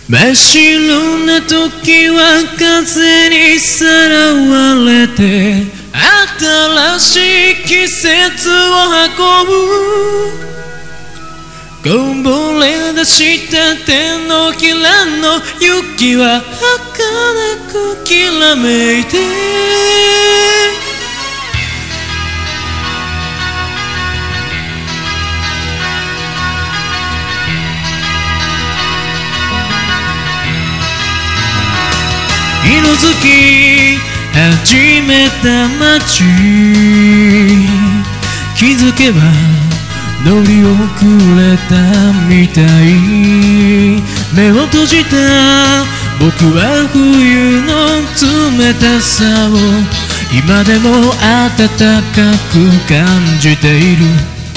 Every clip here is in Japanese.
真っ白な時は風にさらわれて新しい季節を運ぶこぼれ出した手のひらの雪は儚くきらめいて色づき始めた街気づけば乗り遅れたみたい目を閉じた僕は冬の冷たさを今でも暖かく感じている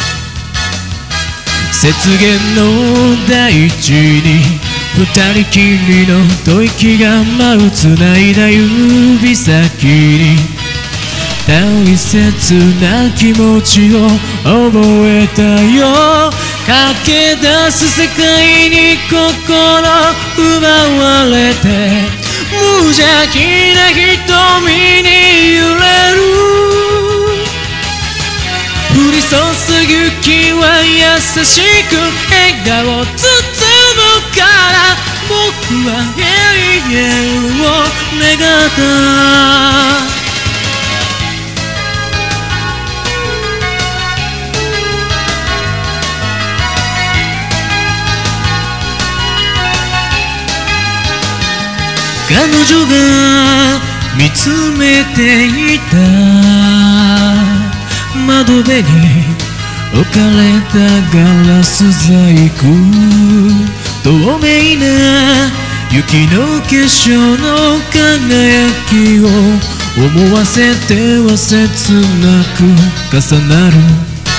雪原の大地に二人きりの吐息が舞う繋いだ指先に大切な気持ちを覚えたよ駆け出す世界に心奪われて無邪気な瞳に揺れる降り注ぐ雪は優しく笑顔包むから僕は永遠を願った彼女が見つめていた窓辺に置かれたガラス細工透明な雪の結晶の輝きを思わせては切なく重なる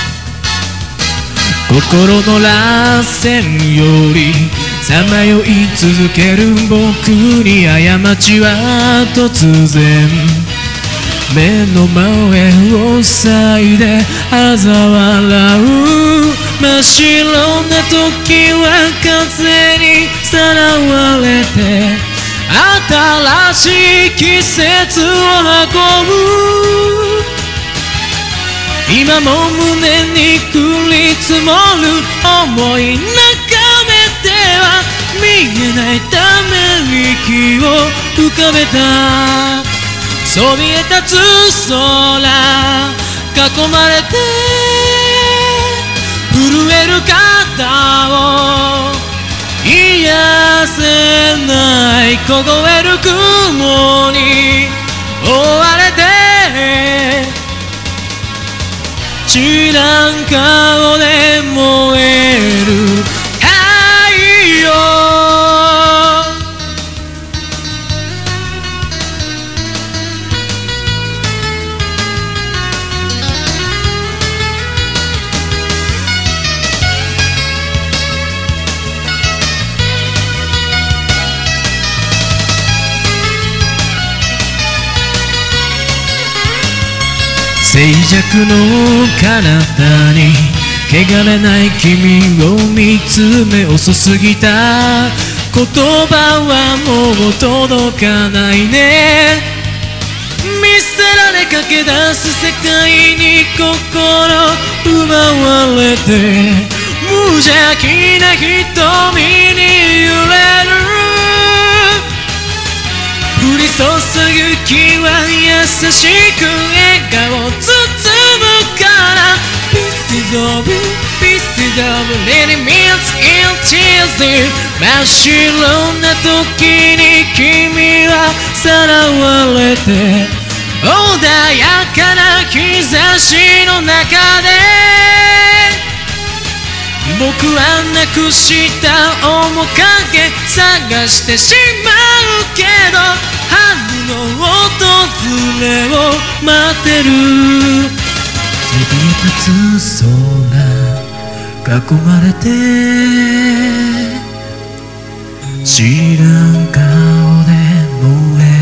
心の螺旋よりさまよい続ける僕に過ちは突然目の前を塞いで嘲笑う真っ白な時は風にさらわれて新しい季節を運ぶ今も胸に降り積もる思い眺めては見えないため息を浮かべたそびえ立つ空囲まれて震える肩を癒せない凍える雲に追われて知らん顔で燃える太陽静寂の彼方に汚れない君を見つめ遅すぎた言葉はもう届かないね見せられ駆け出す世界に心奪われて無邪気な瞳に揺れる降り注ぐ気は優しく笑顔包むからPieces of you, pieces of little minutes in tears 真っ白な時に君はさらわれて穏やかな日差しの中で僕はなくした面影探してしまうけど春の訪れを待ってるそびえ立つ空囲まれて知らん顔で燃える